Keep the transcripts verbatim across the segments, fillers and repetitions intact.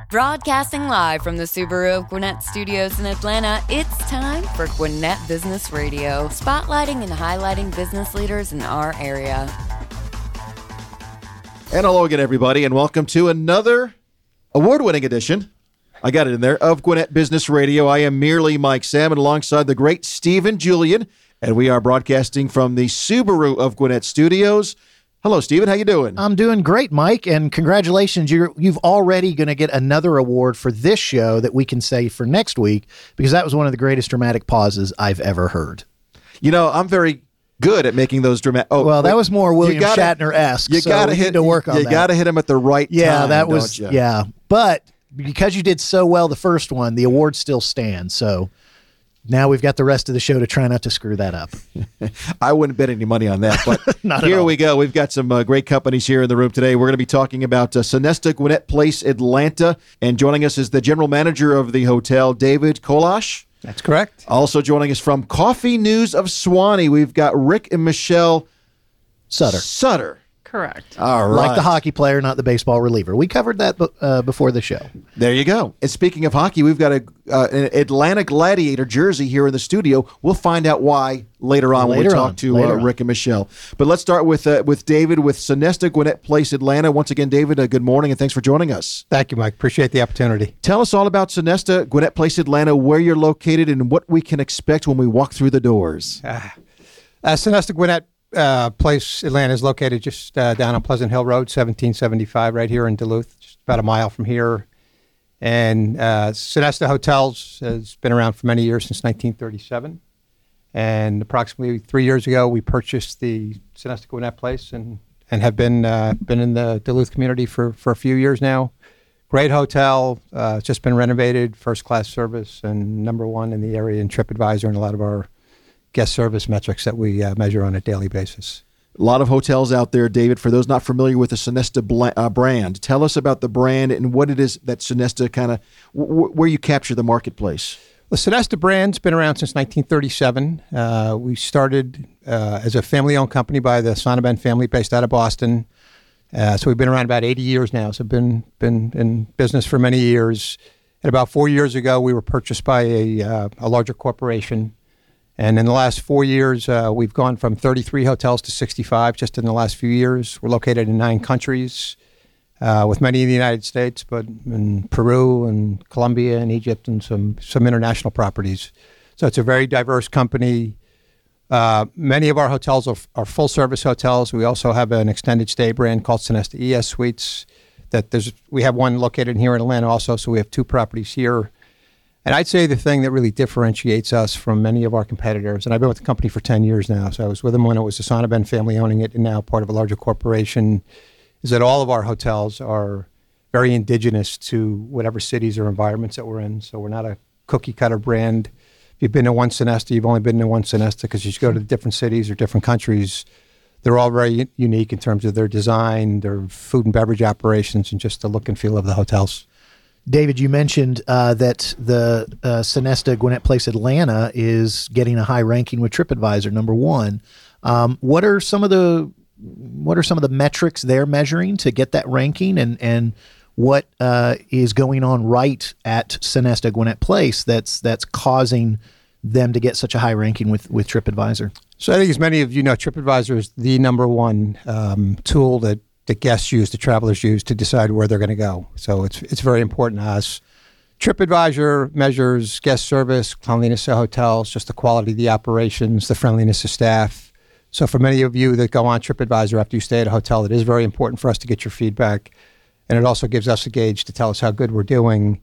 Broadcasting live from the Subaru of Gwinnett Studios in Atlanta, it's time for Gwinnett Business Radio, spotlighting and highlighting business leaders in our area. And hello again, everybody, and welcome to another award-winning edition, I got it in there, of Gwinnett Business Radio. I am merely Mike Salmon alongside the great Stephen Julian, and we are broadcasting from the Subaru of Gwinnett Studios. Hello, Stephen. How you doing? I'm doing great, Mike, and congratulations. You're, you've already going to get another award for this show that we can say for next week, because that was one of the greatest dramatic pauses I've ever heard. You know, I'm very good at making those dramatic... Oh, well, that wait, was more William gotta, Shatner-esque, you so gotta we hit, need to work on you that. You got to hit him at the right yeah, time, that was, don't you? Yeah, but because you did so well the first one, the award still stands, so... Now we've got the rest of the show to try not to screw that up. I wouldn't bet any money on that, but Not here at all. we go. We've got some uh, great companies here in the room today. We're going to be talking about uh, Sonesta Gwinnett Place, Atlanta, and joining us is the general manager of the hotel, David Kolash. That's correct. Also joining us from Coffee News of Swanee, we've got Rick and Michelle Sutter. Sutter. Correct. All right. Like the hockey player, not the baseball reliever. We covered that uh, before the show. There you go. And speaking of hockey, we've got a uh, an Atlanta Gladiator jersey here in the studio. We'll find out why later on Later when we talk on. to uh, Later on. Rick and Michelle. But let's start with uh, with David with Sonesta Gwinnett Place, Atlanta. Once again, David, uh, good morning and thanks for joining us. Thank you, Mike. Appreciate the opportunity. Tell us all about Sonesta Gwinnett Place, Atlanta, where you're located, and what we can expect when we walk through the doors. Uh, uh, Sonesta Gwinnett uh, Place, Atlanta is located just uh, down on Pleasant Hill Road, seventeen seventy-five, right here in Duluth, just about a mile from here. And uh, Sonesta Hotels has been around for many years, since nineteen thirty-seven. And approximately three years ago, we purchased the Sonesta Gwinnett Place and, and have been uh, been in the Duluth community for, for a few years now. Great hotel. Uh, it's just been renovated, first-class service, and number one in the area in TripAdvisor and a lot of our guest service metrics that we uh, measure on a daily basis. A lot of hotels out there, David. For those not familiar with the Sonesta bla- uh, brand, tell us about the brand and what it is that Sonesta kind of, w- where you capture the marketplace. The Sonesta brand's been around since nineteen thirty-seven. Uh, we started uh, as a family-owned company by the Sonnabend family based out of Boston. Uh, so we've been around about eighty years now. So been been in business for many years. And about four years ago, we were purchased by a, uh, a larger corporation. And in the last four years, uh, we've gone from thirty-three hotels to sixty-five just in the last few years. We're located in nine countries, uh, with many in the United States, but in Peru and Colombia and Egypt and some, some international properties. So it's a very diverse company. Uh, many of our hotels are, are full-service hotels. We also have an extended stay brand called Sonesta E S Suites. That there's we have one located here in Atlanta also, so we have two properties here. And I'd say the thing that really differentiates us from many of our competitors, and I've been with the company for ten years now, so I was with them when it was the Sonnabend family owning it and now part of a larger corporation, is that all of our hotels are very indigenous to whatever cities or environments that we're in. So we're not a cookie-cutter brand. If you've been to one Sonesta, you've only been to one Sonesta, because you go to different cities or different countries. They're all very unique in terms of their design, their food and beverage operations, and just the look and feel of the hotels. David, you mentioned uh, that the uh, Sonesta Gwinnett Place Atlanta is getting a high ranking with TripAdvisor, number one. Um, what are some of the what are some of the metrics they're measuring to get that ranking, and and what uh, is going on right at Sonesta Gwinnett Place that's that's causing them to get such a high ranking with with TripAdvisor? So I think, as many of you know, TripAdvisor is the number one um, tool that the guests use, the travelers use to decide where they're going to go. So it's it's very important to us. TripAdvisor measures guest service, cleanliness of hotels, just the quality of the operations, the friendliness of staff. So for many of you that go on TripAdvisor after you stay at a hotel, it is very important for us to get your feedback. And it also gives us a gauge to tell us how good we're doing.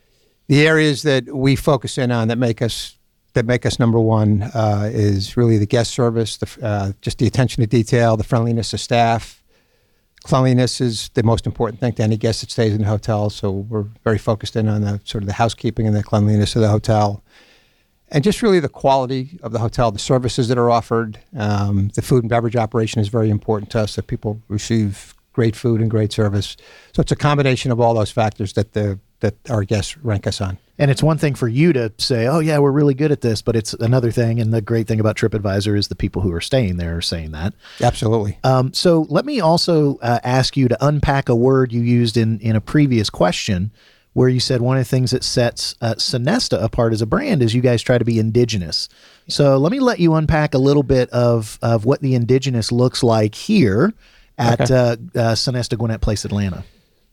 The areas that we focus in on that make us that make us number one uh, is really the guest service, the, uh, just the attention to detail, the friendliness of staff. Cleanliness is the most important thing to any guest that stays in a hotel, so we're very focused in on the sort of the housekeeping and the cleanliness of the hotel. And just really the quality of the hotel, the services that are offered. Um, the food and beverage operation is very important to us, that people receive great food and great service. So it's a combination of all those factors that the that our guests rank us on. And it's one thing for you to say, oh, yeah, we're really good at this, but it's another thing. And the great thing about TripAdvisor is the people who are staying there are saying that. Absolutely. Um, so let me also uh, ask you to unpack a word you used in, in a previous question, where you said one of the things that sets uh, Sonesta apart as a brand is you guys try to be indigenous. So let me let you unpack a little bit of, of what the indigenous looks like here at Okay. uh, uh, Sonesta Gwinnett Place, Atlanta.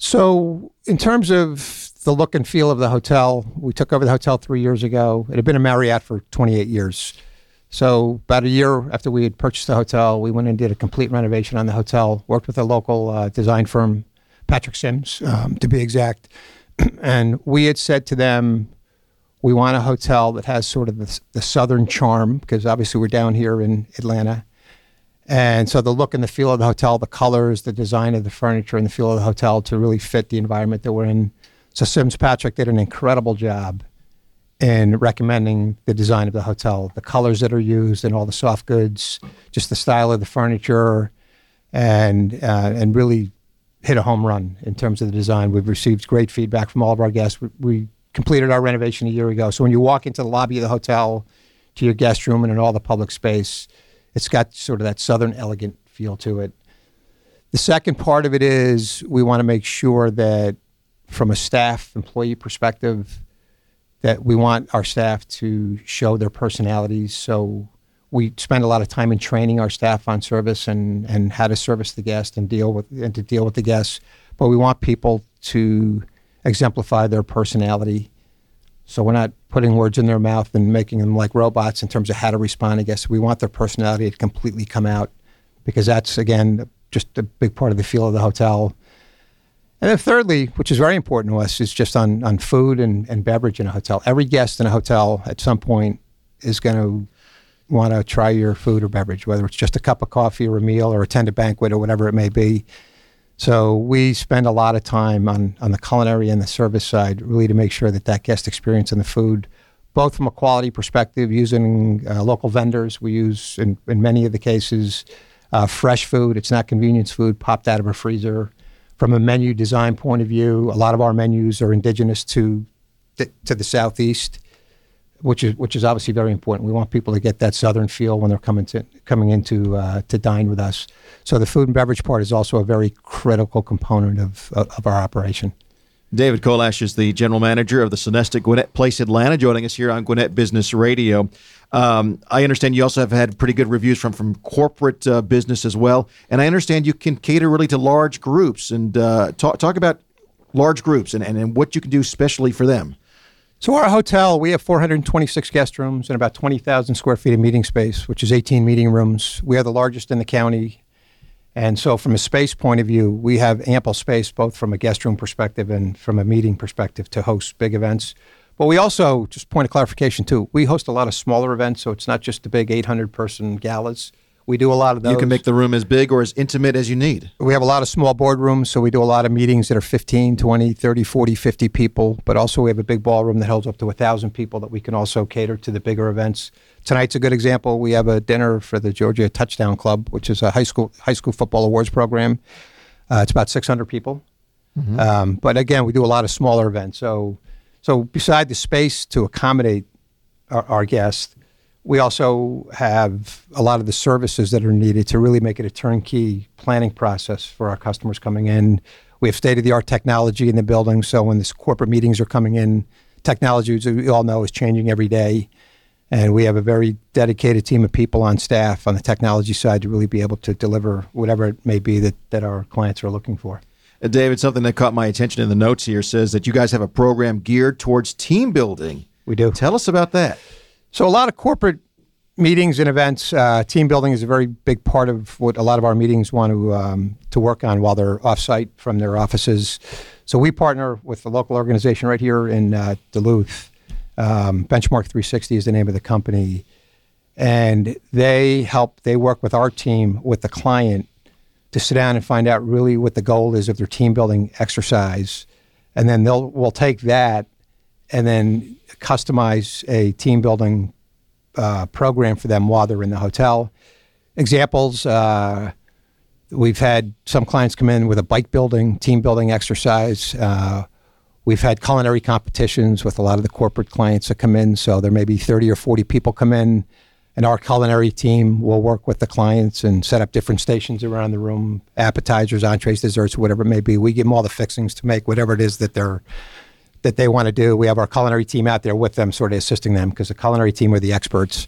So in terms of the look and feel of the hotel, we took over the hotel three years ago. It had been a Marriott for twenty-eight years. So about a year after we had purchased the hotel, we went and did a complete renovation on the hotel, worked with a local uh, design firm, Patrick Sims, um, to be exact. And we had said to them, we want a hotel that has sort of the, the southern charm, because obviously we're down here in Atlanta. And so the look and the feel of the hotel, the colors, the design of the furniture, and the feel of the hotel to really fit the environment that we're in. So Sims Patrick did an incredible job in recommending the design of the hotel, the colors that are used and all the soft goods, just the style of the furniture, and uh, and really hit a home run in terms of the design. We've received great feedback from all of our guests. We, we completed our renovation a year ago. So when you walk into the lobby of the hotel, to your guest room and in all the public space, it's got sort of that southern elegant feel to it. The second part of it is we want to make sure that from a staff employee perspective, that we want our staff to show their personalities. So we spend a lot of time in training our staff on service and, and how to service the guest and deal with and to deal with the guests. But we want people to exemplify their personality. So we're not putting words in their mouth and making them like robots in terms of how to respond to guests. We want their personality to completely come out, because that's, again, just a big part of the feel of the hotel. And then thirdly, which is very important to us, is just on, on food and, and beverage in a hotel. Every guest in a hotel at some point is going to want to try your food or beverage, whether it's just a cup of coffee or a meal or attend a banquet or whatever it may be. So we spend a lot of time on, on the culinary and the service side, really to make sure that that guest experience and the food, both from a quality perspective, using uh, local vendors. We use, in, in many of the cases, uh, fresh food. It's not convenience food popped out of a freezer. From a menu design point of view, a lot of our menus are indigenous to the, to the Southeast, which is which is obviously very important. We want people to get that southern feel when they're coming to coming into uh, to dine with us. So the food and beverage part is also a very critical component of of our operation. David Kolash is the general manager of the Sonesta Gwinnett Place Atlanta, joining us here on Gwinnett Business Radio. Um, I understand you also have had pretty good reviews from, from corporate uh, business as well. And I understand you can cater really to large groups. And uh, talk, talk about large groups and, and, and what you can do specially for them. So our hotel, we have four hundred twenty-six guest rooms and about twenty thousand square feet of meeting space, which is eighteen meeting rooms. We are the largest in the county. And so from a space point of view, we have ample space, both from a guest room perspective and from a meeting perspective, to host big events. But we also, just point of clarification too, we host a lot of smaller events, so it's not just the big eight hundred person galas. We do a lot of those. You can make the room as big or as intimate as you need. We have a lot of small boardrooms, so we do a lot of meetings that are fifteen, twenty, thirty, forty, fifty people. But also we have a big ballroom that holds up to one thousand people that we can also cater to the bigger events. Tonight's a good example. We have a dinner for the Georgia Touchdown Club, which is a high school high school football awards program. Uh, it's about six hundred people. Mm-hmm. Um, but again, we do a lot of smaller events. So, so beside the space to accommodate our, our guests, we also have a lot of the services that are needed to really make it a turnkey planning process for our customers coming in. We have state-of-the-art technology in the building, so when these corporate meetings are coming in, technology, as we all know, is changing every day. And we have a very dedicated team of people on staff on the technology side to really be able to deliver whatever it may be that, that our clients are looking for. Uh, David, something that caught my attention in the notes here says that you guys have a program geared towards team building. We do. Tell us about that. So a lot of corporate meetings and events, uh, team building is a very big part of what a lot of our meetings want to um, to work on while they're off-site from their offices. So we partner with a local organization right here in uh, Duluth. Um, Benchmark three sixty is the name of the company. And they help, they work with our team, with the client, to sit down and find out really what the goal is of their team building exercise. And then they'll we'll take that and then customize a team building uh, program for them while they're in the hotel. Examples, uh, we've had some clients come in with a bike building, team building exercise. Uh, we've had culinary competitions with a lot of the corporate clients that come in. So there may be thirty or forty people come in, and our culinary team will work with the clients and set up different stations around the room, appetizers, entrees, desserts, whatever it may be. We give them all the fixings to make whatever it is that they're that they want to do. We have our culinary team out there with them, sort of assisting them, because the culinary team are the experts.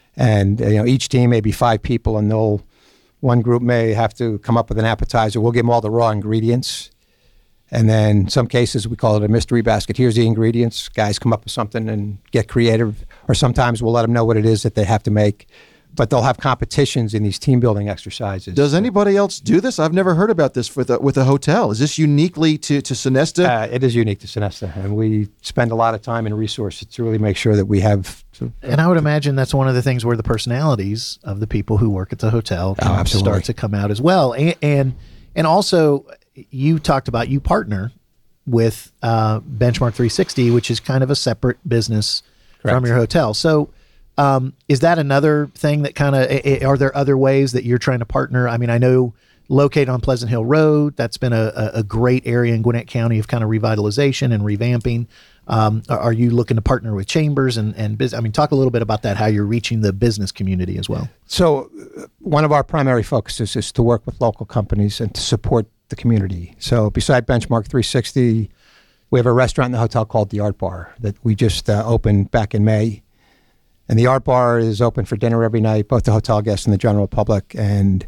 And you know, each team may be five people, and they'll one group may have to come up with an appetizer. We'll give them all the raw ingredients. And then in some cases, we call it a mystery basket. Here's the ingredients. Guys come up with something and get creative. Or sometimes we'll let them know what it is that they have to make. But they'll have competitions in these team building exercises. Does anybody else do this? I've never heard about this with a, with a hotel. Is this uniquely to, to Sonesta? Uh, it is unique to Sonesta. And we spend a lot of time and resources to really make sure that we have... And I would imagine that's one of the things where the personalities of the people who work at the hotel Oh, can absolutely. start to come out as well. And, and, and also, you talked about you partner with uh, Benchmark three sixty, which is kind of a separate business Correct. from your hotel. So um, is that another thing that kind of, are there other ways that you're trying to partner? I mean, I know located on Pleasant Hill Road, that's been a, a great area in Gwinnett County of kind of revitalization and revamping. Um, are, are you looking to partner with chambers and, and business? I mean, talk a little bit about that, how you're reaching the business community as well. So uh, one of our primary focuses is to work with local companies and to support the community. So beside Benchmark three sixty, we have a restaurant in the hotel called the Art Bar that we just uh, opened back in May. And the Art Bar is open for dinner every night, both the hotel guests and the general public. And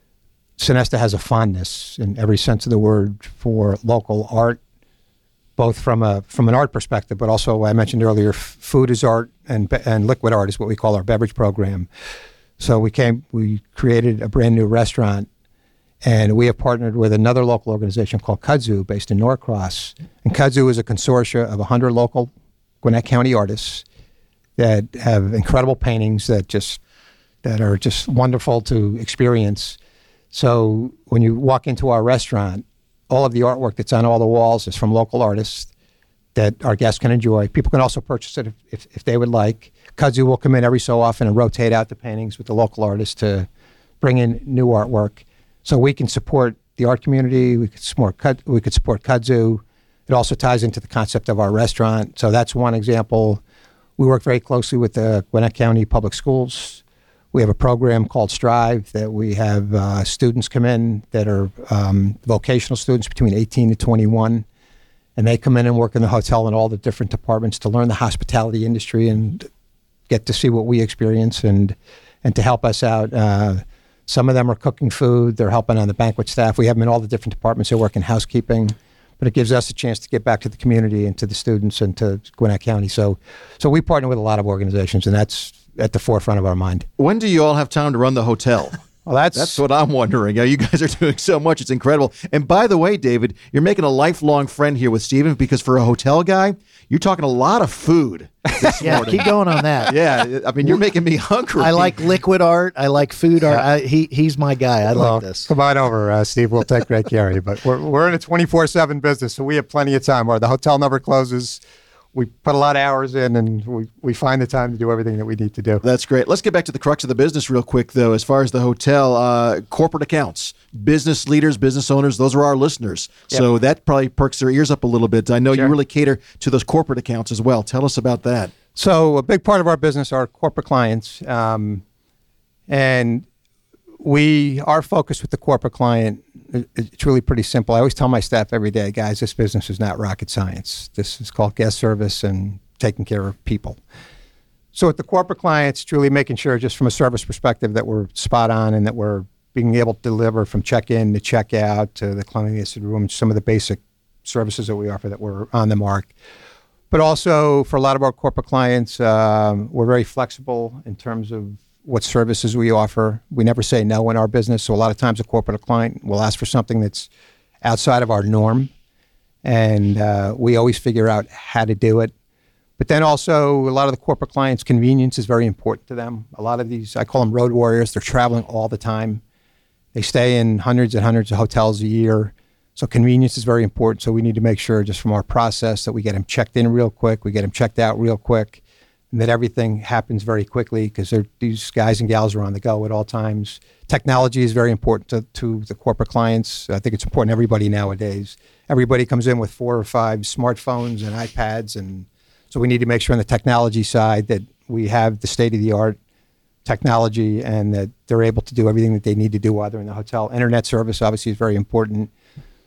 Sonesta has a fondness in every sense of the word for local art, both from a from an art perspective, but also, I mentioned earlier, f- food is art and be- and liquid art is what we call our beverage program. So we came, we created a brand new restaurant, and we have partnered with another local organization called Kudzu, based in Norcross. And Kudzu is a consortia of one hundred local Gwinnett County artists that have incredible paintings that just that are just wonderful to experience. So when you walk into our restaurant, all of the artwork that's on all the walls is from local artists that our guests can enjoy. People can also purchase it if, if, if they would like. Kudzu will come in every so often and rotate out the paintings with the local artists to bring in new artwork. So we can support the art community. We could support Kud- we could support Kudzu. It also ties into the concept of our restaurant. So that's one example. We work very closely with the Gwinnett County Public Schools. We have a program called Strive that we have uh, students come in that are um, vocational students between eighteen to twenty-one, and they come in and work in the hotel in all the different departments to learn the hospitality industry and get to see what we experience and and to help us out. Uh, some of them are cooking food. They're helping on the banquet staff. We have them in all the different departments. They work in housekeeping, but it gives us a chance to get back to the community and to the students and to Gwinnett County. So, so we partner with a lot of organizations, and that's at the forefront of our mind. When do you all have time to run the hotel? Well, that's That's what I'm wondering. You know, you guys are doing so much. It's incredible. And by the way, David, you're making a lifelong friend here with Stephen, because for a hotel guy, you're talking a lot of food this Yeah, morning. keep going on that. Yeah, I mean, you're making me hungry. I like liquid art. I like food art. I, he He's my guy. I Well, like this. Come on over, uh, Steve. We'll take great care of you. But we're we're in a twenty-four seven business, so we have plenty of time. Where the hotel never closes. We put a lot of hours in, and we, we find the time to do everything that we need to do. That's great. Let's get back to the crux of the business real quick, though. As far as the hotel, uh, corporate accounts, business leaders, business owners, those are our listeners. Yep. So that probably perks their ears up a little bit. I know Sure. you really cater to those corporate accounts as well. Tell us about that. So a big part of our business are corporate clients, um, and we our focus with the corporate client. It's really pretty simple. I always tell my staff every day, guys, this business is not rocket science. This is called guest service and taking care of people. So with the corporate clients, truly making sure, just from a service perspective, that we're spot on and that we're being able to deliver from check-in to check-out to the cleanliness of the room, some of the basic services that we offer, that we're on the mark. But also for a lot of our corporate clients, um, we're very flexible in terms of what services we offer. We never say no in our business. So a lot of times a corporate client will ask for something that's outside of our norm, and uh, we always figure out how to do it. But then also a lot of the corporate clients, convenience is very important to them. A lot of these, I call them road warriors. They're traveling all the time. They stay in hundreds and hundreds of hotels a year. So convenience is very important. So we need to make sure, just from our process, that we get them checked in real quick, we get them checked out real quick, and that everything happens very quickly, because these guys and gals are on the go at all times. Technology is very important to, to the corporate clients. I think it's important to everybody nowadays. Everybody comes in with four or five smartphones and iPads, and so we need to make sure on the technology side that we have the state-of-the-art technology and that they're able to do everything that they need to do while they're in the hotel. Internet service obviously is very important.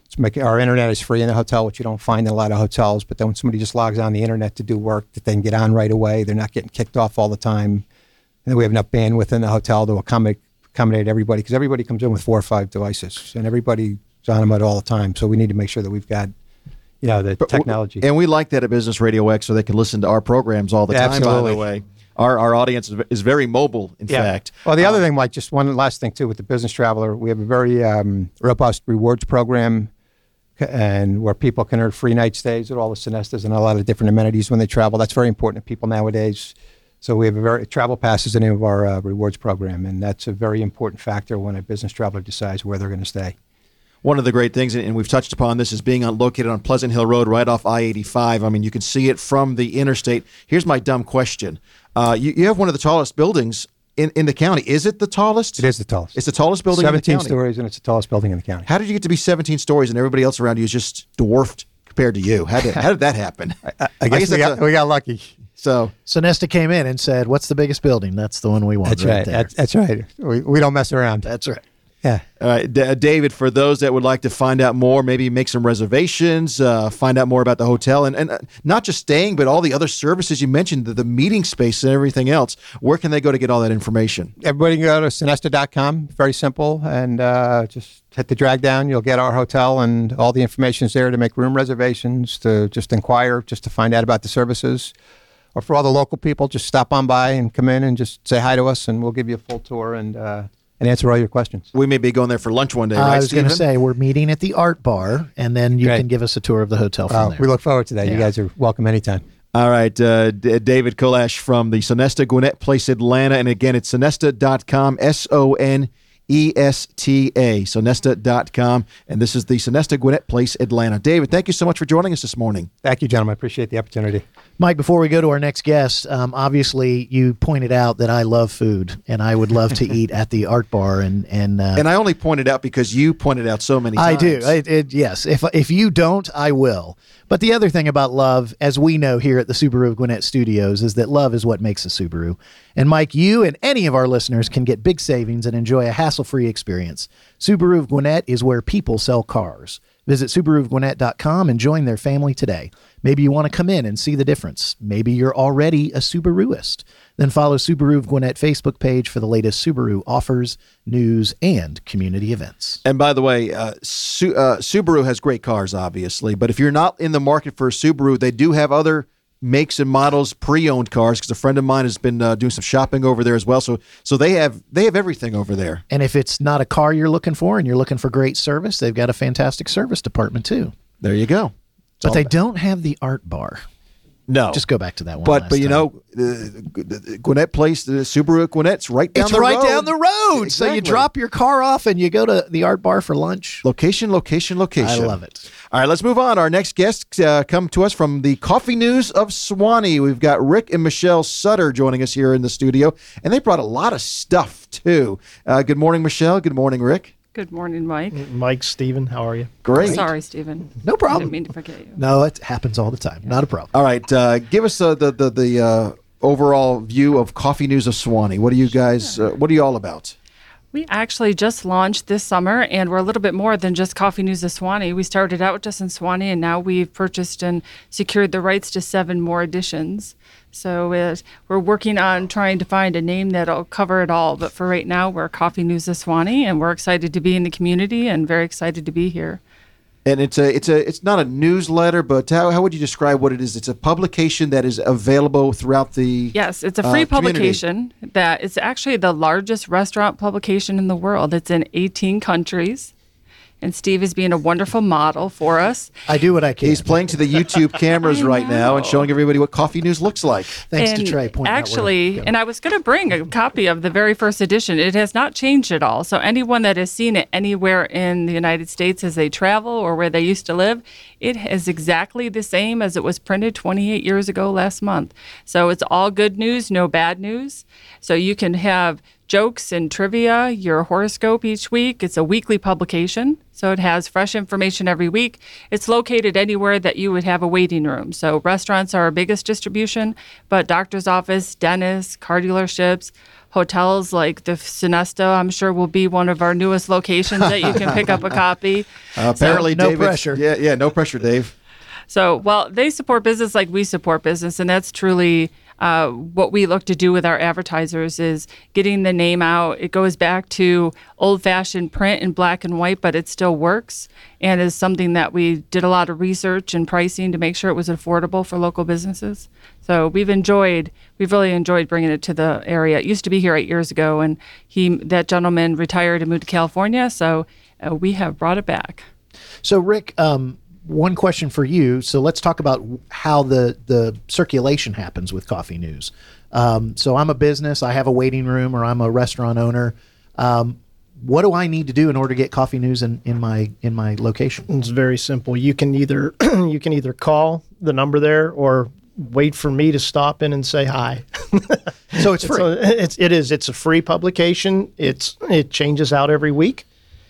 It's making, our internet is free in the hotel, which you don't find in a lot of hotels. But then when somebody just logs on the internet to do work, that they can get on right away. They're not getting kicked off all the time. And then we have enough bandwidth in the hotel to accommodate, accommodate everybody, because everybody comes in with four or five devices, and everybody's on them at all the time. So we need to make sure that we've got, you know, the But w- technology. And we like that at Business Radio X, so they can listen to our programs all the time, Absolutely. by the way. Our our audience is- is very mobile, in Yeah. fact. Well, the other Um, thing, Mike, just one last thing too, with the Business Traveler, we have a very um, robust rewards program, c- and where people can earn free night stays at all the Sonestas and a lot of different amenities when they travel. That's very important to people nowadays. So we have a very Travel Pass is the name of our uh, rewards program, and that's a very important factor when a business traveler decides where they're going to stay. One of the great things, and we've touched upon this, is being on, located on Pleasant Hill Road right off I eighty-five. I mean, you can see it from the interstate. Here's my dumb question. Uh, you, you have one of the tallest buildings in, in the county. Is it the tallest? It is the tallest. It's the tallest building in the seventeen county. stories, and it's the tallest building in the county. How did you get to be seventeen stories and everybody else around you is just dwarfed compared to you? How did, how did that happen? I, I guess, we, that's got, a- we got lucky. so Sonesta came in and said, "What's the biggest building?" That's the one we want. That's right right. there. That's, that's right. We, we don't mess around. That's right. Yeah. All right, D- David, for those that would like to find out more, maybe make some reservations, uh, find out more about the hotel, and, and uh, not just staying, but all the other services you mentioned, the, the meeting space and everything else, where can they go to get all that information? Everybody can go to Sonesta dot com. Very simple. And uh, just hit the drag down. You'll get our hotel, and all the information is there to make room reservations, to just inquire, just to find out about the services. Or for all the local people, just stop on by and come in and just say hi to us, and we'll give you a full tour and uh, and answer all your questions. We may be going there for lunch one day, Uh, right, I was going to Stephen? say we're meeting at the Art Bar, and then you Great. can give us a tour of the hotel from Uh, there. we look forward to that. You Yeah. guys are welcome anytime. All right, uh, D- David Kolash from the Sonesta Gwinnett Place Atlanta. And again, it's sonesta dot com, S O N E S T A, sonesta dot com. And this is the Sonesta Gwinnett Place Atlanta. David, thank you so much for joining us this morning. Thank you, gentlemen. I appreciate the opportunity. Mike, before we go to our next guest, um, obviously you pointed out that I love food, and I would love to eat at the Art Bar. And and, uh, And I only pointed out because you pointed out so many I times. do. It, it, yes. If if you don't, I will. But the other thing about love, as we know here at the Subaru of Gwinnett Studios, is that love is what makes a Subaru. And Mike, you and any of our listeners can get big savings and enjoy a hassle-free experience. Subaru of Gwinnett is where people sell cars. Visit Subaru of Gwinnett dot com and join their family today. Maybe you want to come in and see the difference. Maybe you're already a Subaruist. Then follow Subaru of Gwinnett Facebook page for the latest Subaru offers, news, and community events. And by the way, uh, Su- uh, Subaru has great cars, obviously. But if you're not in the market for a Subaru, they do have other makes and models, pre-owned cars, because a friend of mine has been uh, doing some shopping over there as well. So so they have they have everything over there. And if it's not a car you're looking for and you're looking for great service, they've got a fantastic service department too. There you go. It's But all they about- don't have the Art Bar. No. Just go back to that one. But last but you time. know, the, the Gwinnett Place, the Subaru at Gwinnett's right down it's the right road. down the road. So you Exactly. drop your car off and you go to the Art Bar for lunch. Location, location, location. I love it. All right, let's move on. Our next guests uh, come to us from the Coffee News of Swanee. We've got Rick and Michelle Sutter joining us here in the studio, and they brought a lot of stuff, too. Uh, good morning, Michelle. Good morning, Rick. Good morning, Mike. Mike, Stephen, how are you? Great. Sorry, Stephen. No I problem. didn't mean to forget you. No, it happens all the time. Not a problem. All right, uh, give us uh, the the, the uh, overall view of Coffee News of Swanee. What are you guys, uh, what are you all about? We actually just launched this summer, and we're a little bit more than just Coffee News of Swanee. We started out just in Swanee, and now we've purchased and secured the rights to seven more editions. So uh, we're working on trying to find a name that'll cover it all. But for right now, we're Coffee News of Swanee, and we're excited to be in the community and very excited to be here. And it's a it's a it's not a newsletter, but how, how would you describe what it is? It's a publication that is available throughout the Yes, it's a uh, free community. publication that is actually the largest restaurant publication in the world. It's in eighteen countries. And Steve is being a wonderful model for us. I do what I can. He's playing to the YouTube cameras I right now and know. showing everybody what Coffee News looks like. Thanks and to Trey pointing out where to actually, go. and I was going to bring a copy of the very first edition. It has not changed at all. So anyone that has seen it anywhere in the United States as they travel or where they used to live, it is exactly the same as it was printed twenty-eight years ago last month. So it's all good news, no bad news. So you can have jokes and trivia, your horoscope each week. It's a weekly publication, so it has fresh information every week. It's located anywhere that you would have a waiting room. So restaurants are our biggest distribution, but doctor's office, dentists, car dealerships, hotels like the Sonesta, I'm sure, will be one of our newest locations that you can pick up a copy. Uh, apparently, no David's- pressure. Yeah, yeah, no pressure, Dave. So, well, they support business like we support business, and that's truly uh, what we look to do with our advertisers is getting the name out. It goes back to old-fashioned print in black and white, but it still works and is something that we did a lot of research and pricing to make sure it was affordable for local businesses. So we've enjoyed, we've really enjoyed bringing it to the area. It used to be here eight years ago, and he, that gentleman retired and moved to California, so uh, we have brought it back. So, Rick, um, one question for you. So let's talk about how the, the circulation happens with Coffee News. Um, so I'm a business, I have a waiting room, or I'm a restaurant owner. Um, what do I need to do in order to get Coffee News in, in my in my location? It's very simple. You can either you can either call the number there or wait for me to stop in and say hi. So it's free. It's a, it's, it is. It's a free publication. It's it changes out every week.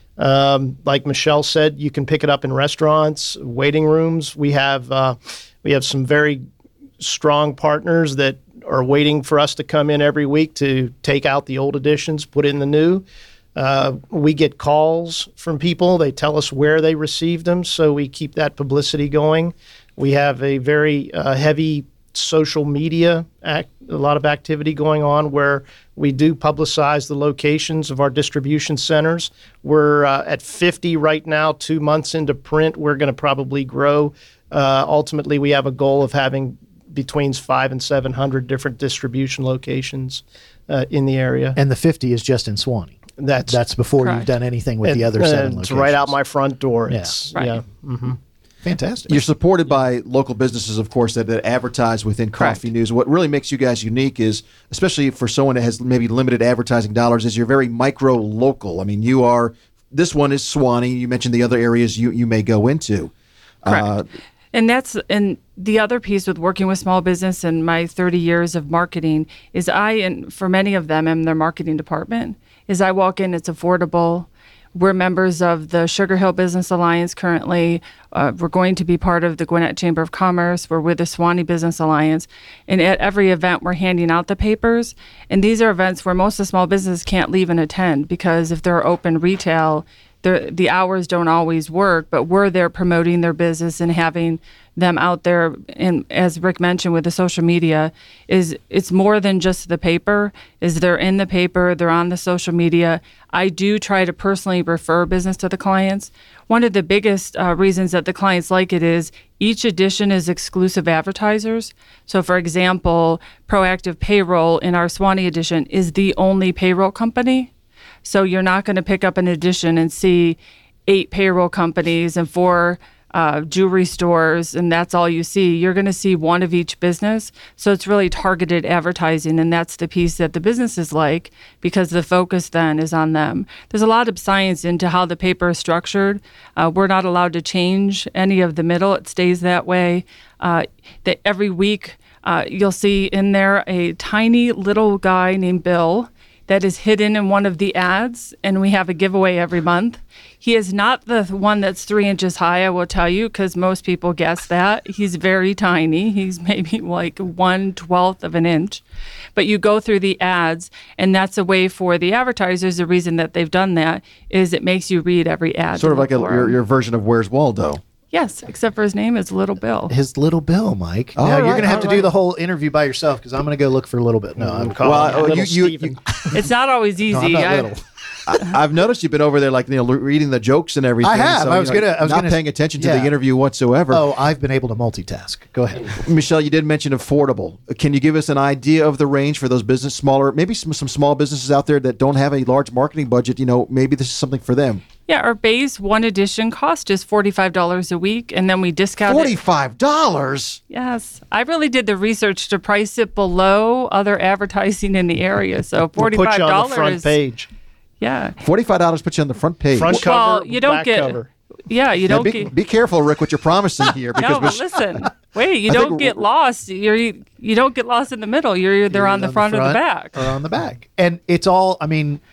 Um, like Michelle said, you can pick it up in restaurants, waiting rooms. We have uh, we have some very strong partners that are waiting for us to come in every week to take out the old editions, put in the new. Uh, we get calls from people. They tell us where they received them, so we keep that publicity going. We have a very uh, heavy social media, act, a lot of activity going on where we do publicize the locations of our distribution centers. We're uh, at fifty right now, two months into print. We're going to probably grow. Uh, ultimately, we have a goal of having between five and seven hundred different distribution locations uh, in the area. And the fifty is just in Suwannee. That's That's before Correct. you've done anything with the it- other uh, seven It's locations. right out my front door. Yeah. It's, Right. yeah. Fantastic. You're supported by local businesses, of course, that, that advertise within Coffee Correct. News. What really makes you guys unique is, especially for someone that has maybe limited advertising dollars, is you're very micro local. I mean, you are. This one is Suwannee. You mentioned the other areas you, you may go into. Correct. Uh, And that's and the other piece with working with small business and my thirty years of marketing is I, and for many of them, am their marketing department. Is I walk in, it's affordable. We're members of the Sugar Hill Business Alliance currently. Uh, we're going to be part of the Gwinnett Chamber of Commerce. We're with the Suwannee Business Alliance. And at every event, we're handing out the papers. And these are events where most of the small businesses can't leave and attend because if they're open retail, they're, the hours don't always work, but we're there promoting their business and having them out there. And as Rick mentioned with the social media, is it's more than just the paper. Is they're in the paper, they're on the social media. I do try to personally refer business to the clients. One of the biggest uh, reasons that the clients like it is each edition is exclusive advertisers. So, for example, Proactive Payroll in our Suwannee edition is the only payroll company. So you're not going to pick up an edition and see eight payroll companies and four uh, jewelry stores, and that's all you see. You're going to see one of each business. So it's really targeted advertising, and that's the piece that the businesses like because the focus then is on them. There's a lot of science into how the paper is structured. Uh, we're not allowed to change any of the middle. It stays that way. Uh, that every week uh, you'll see in there a tiny little guy named Bill that is hidden in one of the ads, and we have a giveaway every month. He is not the one that's three inches high, I will tell you, because most people guess that. He's very tiny. He's maybe like one twelfth of an inch. But you go through the ads, and that's a way for the advertisers. The reason that they've done that is it makes you read every ad. sort of to like a, look for your, him. your version of Where's Waldo. Yes, except for his name is Little Bill. His Little Bill, Mike. All now you're right, going to have all to right. do the whole interview by yourself because I'm going to go look for Little Bit. No, I'm calling. Well, Little you, you, Steven. you, It's not always easy. no, I'm not I- little. I, I've noticed you've been over there, like you know, reading the jokes and everything. I have. So, I you was know, gonna- I was not gonna- paying attention to yeah. the interview whatsoever. Oh, I've been able to multitask. Go ahead. Michelle, you did mention affordable. Can you give us an idea of the range for those business, smaller, maybe some, some small businesses out there that don't have a large marketing budget? You know, maybe this is something for them. Yeah, our base one edition cost is forty-five dollars a week, and then we discount it. Forty-five dollars. Yes, I really did the research to price it below other advertising in the area. So We'll forty-five put you dollars. on the front page. Yeah, Forty-five dollars puts you on the front page. Front cover, well, you don't back get. cover. Yeah, you Now, don't be, get. be careful, Rick, what you're promising here, because No, but Mich- listen. Wait, you I don't think get we're- lost. You're you don't get lost in the middle. You're either on the front or the back. Or on the back. And it's all, I mean,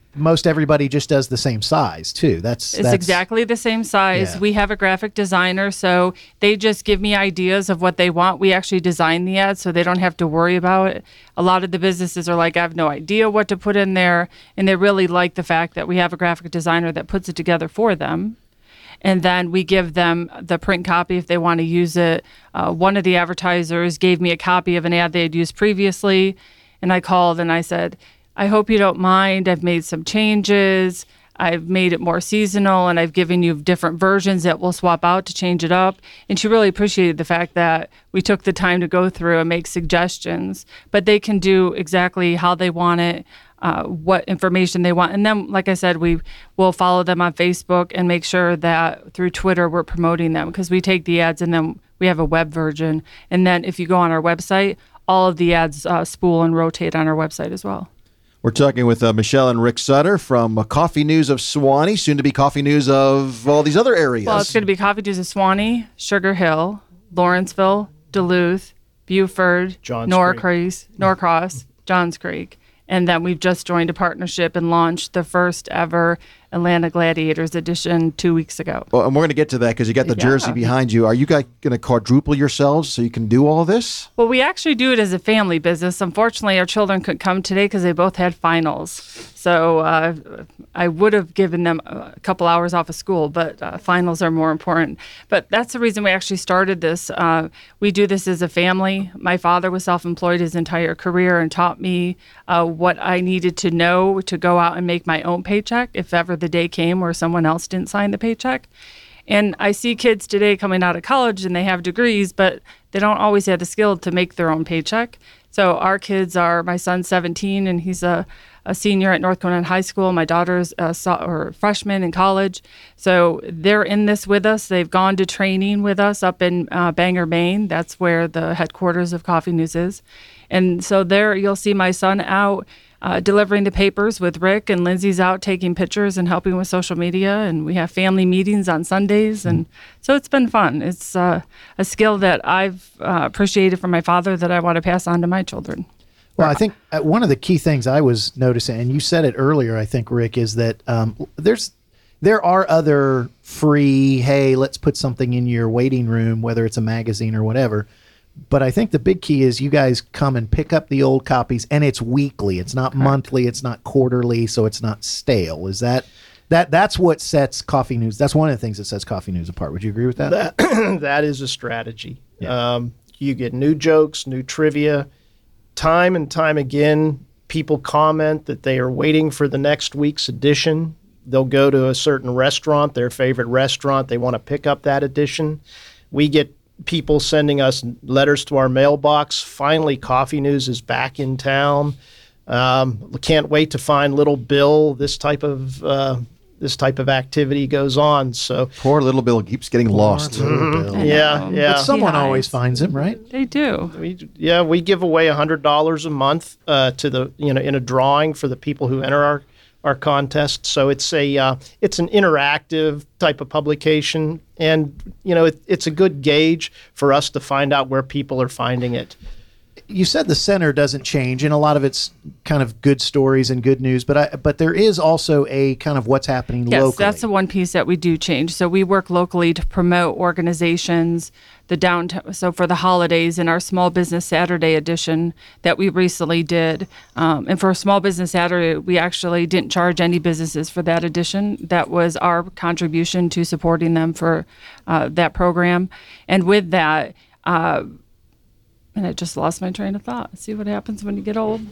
most everybody just does the same size too. That's It's that's, exactly the same size. Yeah. We have a graphic designer, so they just give me ideas of what they want. We actually design the ads, so they don't have to worry about it. A lot of the businesses are like, I have no idea what to put in there, and they really like the fact that we have a graphic designer that puts it together for them. And then we give them the print copy if they want to use it. Uh, one of the advertisers gave me a copy of an ad they had used previously, and I called and I said, I hope you don't mind. I've made some changes. I've made it more seasonal, and I've given you different versions that we'll swap out to change it up. And she really appreciated the fact that we took the time to go through and make suggestions. But they can do exactly how they want it, uh, what information they want. And then, like I said, we will follow them on Facebook and make sure that through Twitter we're promoting them, because we take the ads and then we have a web version. And then if you go on our website, all of the ads uh, spool and rotate on our website as well. We're talking with uh, Michelle and Rick Sutter from uh, Coffee News of Suwanee, soon to be Coffee News of all these other areas. Well, it's going to be Coffee News of Suwanee, Sugar Hill, Lawrenceville, Duluth, Buford, Johns Norcross, Norcross, Johns Creek. And then we've just joined a partnership and launched the first ever Atlanta Gladiators edition two weeks ago. Well, and we're going to get to that because you got the Yeah. jersey behind you. Are you guys going to quadruple yourselves so you can do all this? Well, we actually do it as a family business. Unfortunately, our children couldn't come today because they both had finals. So uh, I would have given them a couple hours off of school, but uh, finals are more important. But that's the reason we actually started this. Uh, we do this as a family. My father was self-employed his entire career and taught me uh, what I needed to know to go out and make my own paycheck if ever the day came where someone else didn't sign the paycheck. And I see kids today coming out of college and they have degrees, but they don't always have the skill to make their own paycheck. So our kids are, my son's seventeen and he's a, a senior at North Gwinnett High School. My daughter's a so, or freshman in college. So they're in this with us. They've gone to training with us up in uh, Bangor, Maine. That's where the headquarters of Coffee News is. And so there you'll see my son out Uh, delivering the papers with Rick, and Lindsay's out taking pictures and helping with social media, and we have family meetings on Sundays, and so it's been fun. It's uh, a skill that I've uh, appreciated from my father that I want to pass on to my children. Well, I think uh, one of the key things I was noticing, and you said it earlier, I think, Rick, is that um, there's there are other free, hey, let's put something in your waiting room, whether it's a magazine or whatever. But I think the big key is you guys come and pick up the old copies, and it's weekly. It's not Correct. monthly. It's not quarterly, so it's not stale. Is that that that's what sets Coffee News? That's one of the things that sets Coffee News apart. Would you agree with that? That, that is a strategy. Yeah. Um, you get new jokes, new trivia. Time and time again, people comment that they are waiting for the next week's edition. They'll go to a certain restaurant, their favorite restaurant. They want to pick up that edition. We get people sending us letters to our mailbox. Finally, Coffee News is back in town. Um, can't wait to find Little Bill. This type of uh, this type of activity goes on. So poor Little Bill keeps getting lost. Mm-hmm. Mm-hmm. Yeah, yeah. But someone He always hides. finds him, right? They do. We, yeah, we give away a hundred dollars a month uh, to the you know in a drawing for the people who enter our our contest. So it's a uh, it's an interactive type of publication, and you know it, it's a good gauge for us to find out where people are finding it. You said the center doesn't change, and a lot of it's kind of good stories and good news, but I, but there is also a kind of what's happening Yes, locally. that's the one piece that we do change. So we work locally to promote organizations, the downtown. So for the holidays, in our Small Business Saturday edition that we recently did, um, and for Small Business Saturday, we actually didn't charge any businesses for that edition. That was our contribution to supporting them for uh, that program. And with that, uh, and I just lost my train of thought. See what happens when you get old.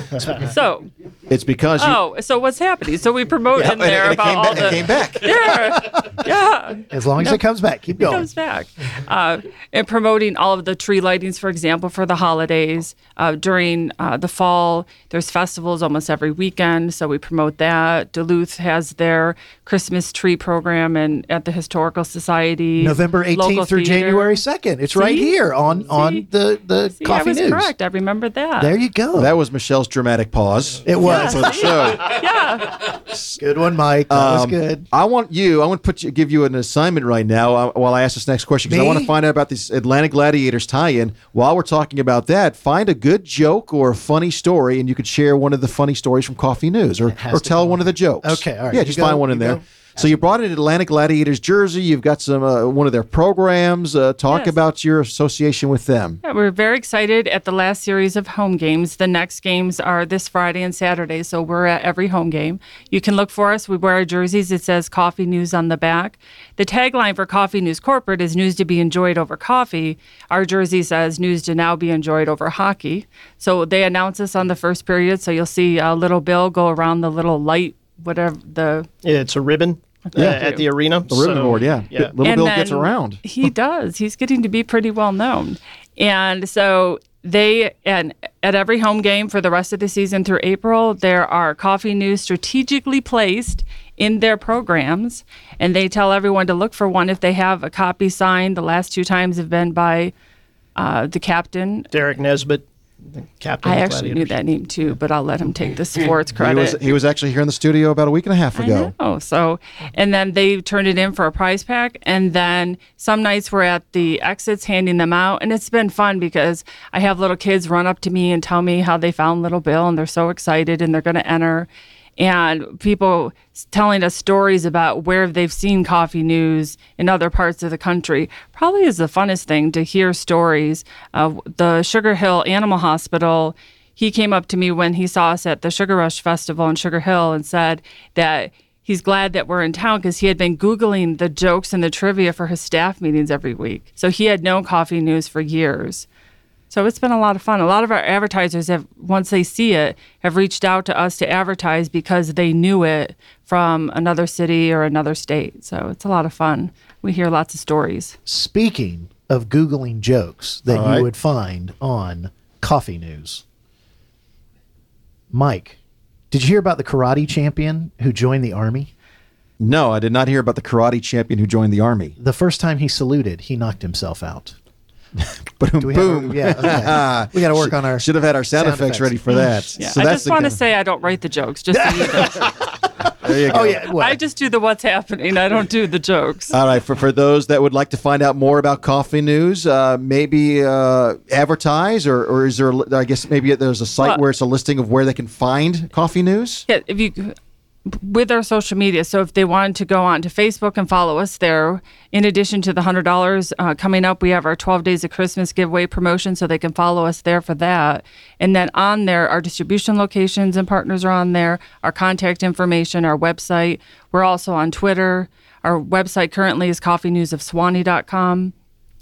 So, It's because you. oh, so what's happening? So we promote Yeah, in there and it about came all back- the. it came back. Yeah, yeah. As long as it comes back, keep It going. comes back. Uh, and promoting all of the tree lightings, for example, for the holidays. Uh, during uh, the fall, there's festivals almost every weekend, so we promote that. Duluth has their Christmas tree program and at the Historical Society. November eighteenth local through theater. January second. It's right See? here on See? on the the the See, coffee I was news. correct. I remember that. There you go. That was Michelle's dramatic pause. it was. For the show. Yeah. Good one, Mike. That was Um, good. I want you. I want to put you, give you an assignment right now uh, while I ask this next question because I Me? want to find out about this Atlanta Gladiators tie-in. While we're talking about that, find a good joke or a funny story, and you could share one of the funny stories from Coffee News, or has or to tell go one of the jokes. Okay, all right. Yeah, You just go, find one in you there. go. So you brought an Atlanta Gladiators jersey. You've got some uh, one of their programs. Uh, talk Yes. about your association with them. Yeah, we're very excited at the last series of home games. The next games are this Friday and Saturday, so we're at every home game. You can look for us. We wear our jerseys. It says Coffee News on the back. The tagline for Coffee News Corporate is news to be enjoyed over coffee. Our jersey says news to now be enjoyed over hockey. So they announce us on the first period, so you'll see a little bill go around the little light, whatever the Yeah, it's a ribbon uh, Yeah. at the arena. The ribbon So, board, yeah. yeah. Little And Bill then gets around. He does. He's getting to be pretty well known. And so they, and at every home game for the rest of the season through April, there are Coffee News strategically placed in their programs. And they tell everyone to look for one if they have a copy signed. The last two times have been by uh, the captain. Derek Nesbitt, the captain. I of the actually knew Gladiators. that name too, but I'll let him take the sports He credit. was he was actually here in the studio about a week and a half ago. I know. So, and then they turned it in for a prize pack. And then some nights we're at the exits handing them out. And it's been fun because I have little kids run up to me and tell me how they found Little Bill and they're so excited and they're going to enter. And people s- telling us stories about where they've seen Coffee News in other parts of the country. Probably is the funnest thing to hear stories. Uh, the Sugar Hill Animal Hospital, he came up to me when he saw us at the Sugar Rush Festival in Sugar Hill and said that he's glad that we're in town because he had been Googling the jokes and the trivia for his staff meetings every week. So he had known Coffee News for years. So it's been a lot of fun. A lot of our advertisers have, once they see it, have reached out to us to advertise because they knew it from another city or another state. So it's a lot of fun. We hear lots of stories. Speaking of Googling jokes that All you right. would find on Coffee News, Mike, did you hear about the karate champion who joined the Army? No, I did not hear about the karate champion who joined the Army. The first time he saluted, he knocked himself out. Boom, Do we have boom. a- yeah, okay. We got to work on our Should have had our sound, sound effects, effects. ready for that. Yeah, So I that's just the want to kind- say I don't write the jokes. Just so you know. There you go. Oh yeah, well, I just do the what's happening. I don't do the jokes. All right, for, for those that would like to find out more about Coffee News, uh, maybe uh, advertise, or, or is there, a li- I guess maybe there's a site Well- where it's a listing of where they can find Coffee News? Yeah, if you with our social media. So if they wanted to go on to Facebook and follow us there, in addition to the one hundred dollars uh, coming up, we have our twelve Days of Christmas giveaway promotion, so they can follow us there for that. And then on there, our distribution locations and partners are on there, our contact information, our website. We're also on Twitter. Our website currently is coffee news of swanee dot com.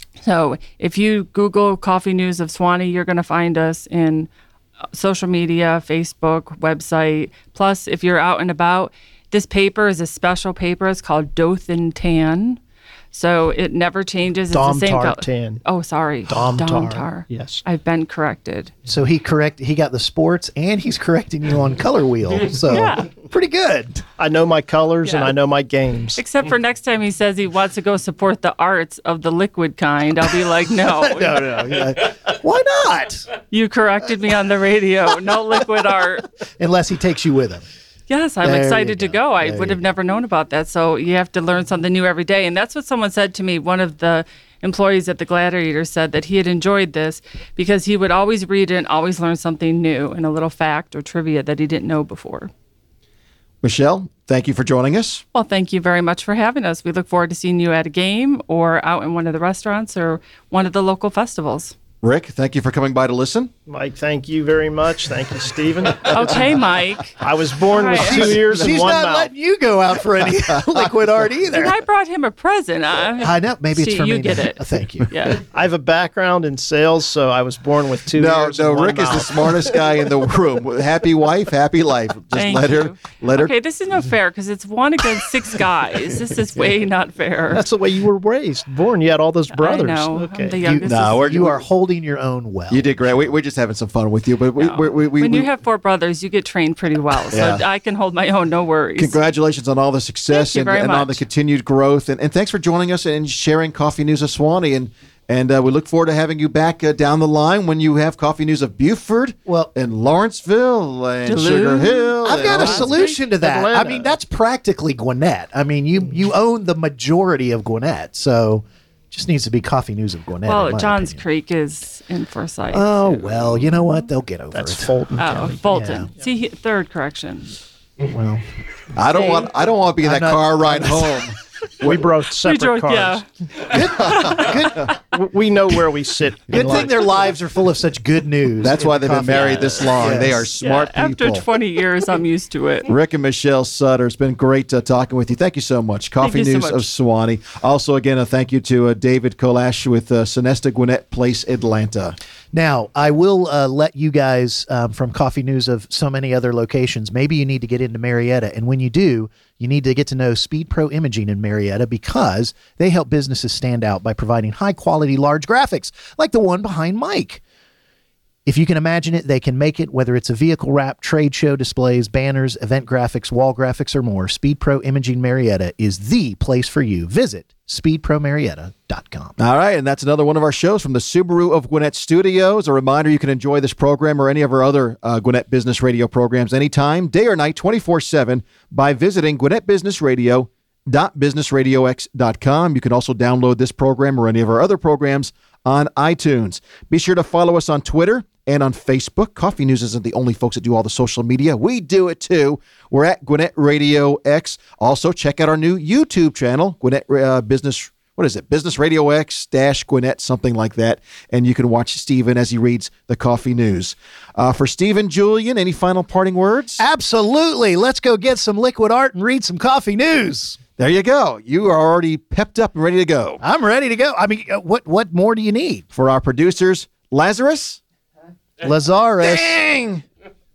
So if you Google Coffee News of Swanee, you're going to find us in social media, Facebook, website. Plus, if you're out and about, this paper is a special paper. It's called Dothan Tan. So it never changes. It's the same Domtar color. tan. Oh, sorry. Domtar. Domtar. Yes. I've been corrected. so he correct he got the sports and he's correcting you on color wheel. So Yeah. pretty good. I know my colors and Yeah. I know my games. Except for next time he says he wants to go support the arts of the liquid kind, I'll be like, no, No, no. yeah. Why not? you corrected me on the radio. No liquid art. Unless he takes you with him. Yes, I'm There you excited to go. go. I There would you have never known about that. So you have to learn something new every day. And that's what someone said to me. One of the employees at the Gladiator said that he had enjoyed this because he would always read it and always learn something new and a little fact or trivia that he didn't know before. Michelle, thank you for joining us. Well, thank you very much for having us. We look forward to seeing you at a game or out in one of the restaurants or one of the local festivals. Rick, thank you for coming by to listen. Mike, thank you very much. Thank you, Stephen. Okay, Mike. I was born with All right. two ears and She's one not mouth. letting you go out for any liquid art either. And I brought him a present. I, I know. Maybe it's See, for you me. get now. it. Thank you. Yeah. I have a background in sales, so I was born with two No, ears no, and one Rick is the mouth. smartest guy in the room. Happy wife, happy life. Just Thank let her you. let her Okay, this is not fair because it's one against six guys. This is way not fair. That's the way you were raised. Born, you had all those brothers. I know. Okay. I'm the You, youngest. No, we're- you are holding your own well. You did great. We, we're just having some fun with you, but we, No. we, we, we, when we you have four brothers, you get trained pretty well. So Yeah. I can hold my own, no worries. congratulations on all the success Thank you and, very and on the much. continued growth, and, and thanks for joining us and sharing Coffee News of Swanee. And And uh, we look forward to having you back uh, down the line when you have coffee news of Buford Well- and Lawrenceville and Duluth. Sugar Hill. I've and got a all- solution to that. Atlanta. I mean, that's practically Gwinnett. I mean, you you own the majority of Gwinnett, so just needs to be coffee news of Gwinnett. in Well, my Johns opinion. Creek is in Forsyth. Oh too. well, you know what? They'll get over That's it. Fulton Oh, County. Fulton. See, he- third correction. Well, I don't want. I don't want to be in I'm that not- car ride home. We brought separate drove- cars. yeah. W- We know where we sit. in good line. thing their lives are full of such good news. That's in why the they've been coffee married business. this long. Yes. They are smart yeah, people. After twenty years, I'm used to it. Rick and Michelle Sutter, it's been great uh, talking with you. Thank you so much. Coffee you so News much. of Sewanee. Also, again, a thank you to uh, David Kolash with uh, Sonesta Gwinnett Place, Atlanta. Now, I will uh, let you guys um, from Coffee News of so many other locations. Maybe you need to get into Marietta. And when you do, you need to get to know Speed Pro Imaging in Marietta because they help businesses stand out by providing high quality, large graphics like the one behind Mike. If you can imagine it, they can make it, whether it's a vehicle wrap, trade show displays, banners, event graphics, wall graphics, or more. Speed Pro Imaging Marietta is the place for you. Visit speed pro marietta dot com. All right, and that's another one of our shows from the Subaru of Gwinnett Studios. A reminder, you can enjoy this program or any of our other uh, Gwinnett Business Radio programs anytime, day or night, twenty-four seven, by visiting Gwinnett Business Radio dot business radio x dot com. You can also download this program or any of our other programs on iTunes. Be sure to follow us on Twitter and on Facebook. Coffee News isn't the only folks that do all the social media. We do it too. We're at Gwinnett Radio X. Also, check out our new YouTube channel, Gwinnett uh, Business, what is it? Business Radio X dash Gwinnett, something like that. And you can watch Stephen as he reads the coffee news. Uh, for Stephen Julian, any final parting words? Absolutely. Let's go get some liquid art and read some Coffee News. There you go. You are already pepped up and ready to go. I'm ready to go. I mean, uh, what what more do you need? For our producers, Lazarus, Lazarus, Dang!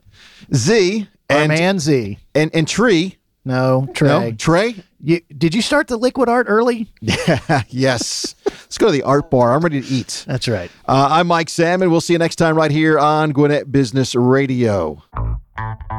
Z, our and, man Z. and, and Tree. No, Trey. No, Trey? You, did you start the liquid art early? Yes. Let's go to the art bar. I'm ready to eat. That's right. Uh, I'm Mike Salmon. We'll see you next time right here on Gwinnett Business Radio.